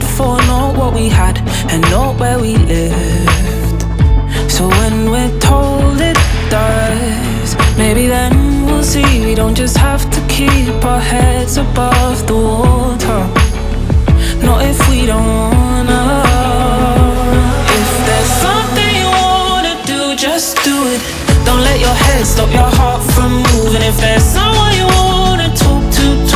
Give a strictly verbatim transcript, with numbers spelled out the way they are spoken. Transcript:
before, know what we had and know where we lived. So when we're told it does, maybe then we'll see we don't just have to keep our heads above the water. Not if we don't want